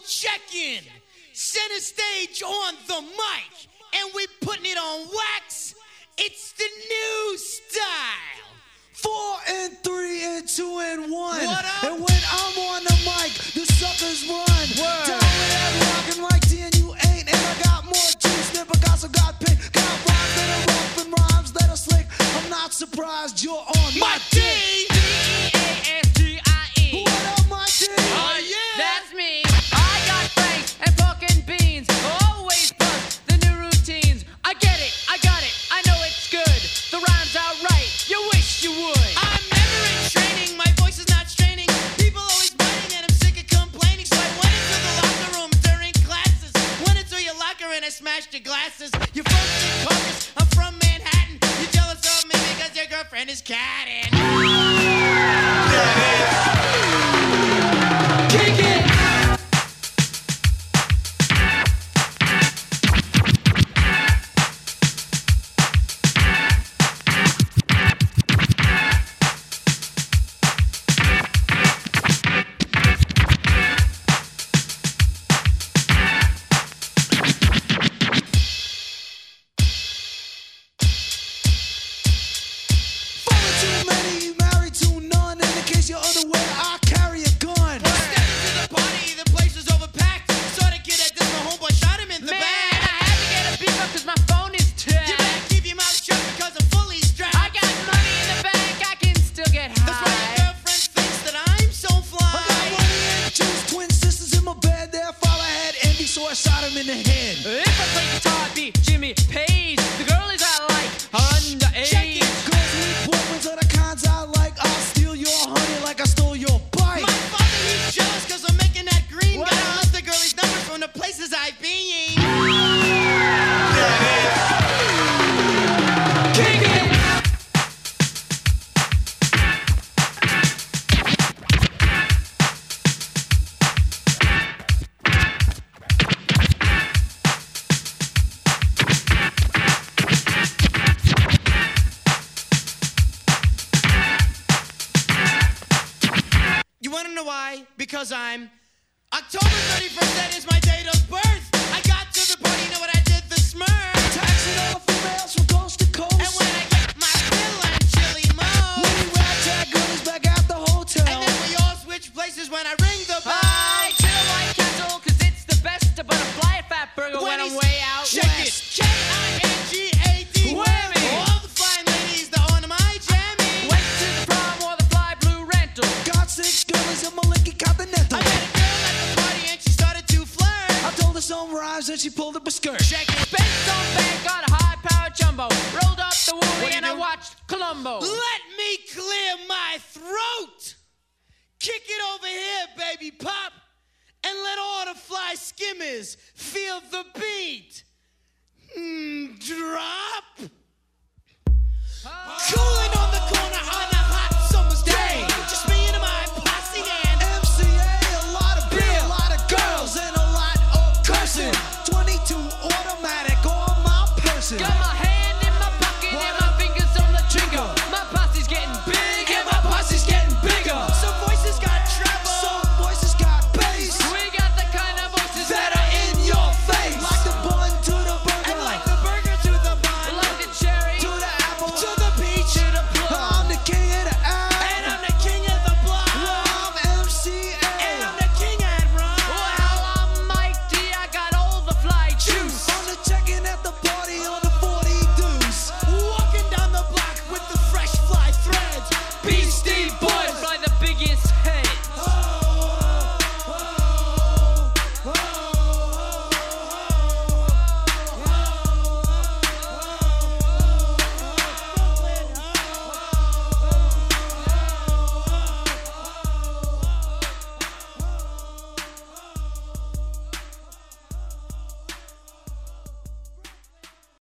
check-in. Center stage on the mic. And we putting it on wax. It's the new style. 4 and 3 and 2 and 1. What up? And when I'm on the mic, the suckers run. Word. Down with that rockin' like D and you ain't. And I got more juice than Picasso got pink. Got rhymes that are rough and rhymes that are slick. I'm not surprised you're on my dick. D-E-A-S-T-I-E. What up, my D? Oh, yeah. That's me. I got franks and pork and beans. Always plus the new routines. I get it, I got it, I know it's good. The rhymes are right, you wish you would. I'm never in training, my voice is not straining. People always biting and I'm sick of complaining. So I went into the locker room during classes. Went into your locker and I smashed your glasses. You're from Secaucus, I'm from Manhattan. You're jealous of me because your girlfriend is catting. Kick it! Falling too many, married to none. In the case you're unaware, I carry a gun. Stepped into the party, the place was overpacked. Saw the kid that did my homeboy, shot him in the Man, back. I had to get a beef up 'cause my phone is You better tapped. keep your mouth shut because I'm fully strapped. I got money in the bank, I can still get That's why your high. girlfriend thinks that I'm so I got fly. money and juice, twin sisters in my bed. Their father had envy, so I shot him in the head. If I play guitar, I'd be Jimmy Page. The girlies I like are underage. Check it. Girls need boyfriends are the kinds I like. I'll steal your honey like I stole your bike. My father, he's jealous because I'm making that green. What? Gotta list the girlie's numbers from the places I've been. Kick it! You wanna know why? Because I'm October 31st, that is my date of birth. I got to the party, you know what I did? The smurf. Taxing all the females from coast to coast. And when I get my fill, I'm chili mo. Many ragtag girlies back at the hotel. And then we all switch places when I ring the bell. I chill White Castle 'cause it's the best, but a fly fat burger when I'm way out Check it. west. K-I-N-G-A-D. Whammy. All the fine ladies that on my jammy. Went to the prom or the fly blue rental. Got 6 girlies in my Lincoln Continental. I met a girl at the party and she started to flirt. I told her some rhymes and she pulled up a skirt. Check it. Benz on bank, got a high-powered jumbo. Rolled up the What wooly do you and I do? watched Columbo. Let me clear my throat. Kick it over here, baby pop. And let all the fly skimmers feel the beat. Drop. Cooling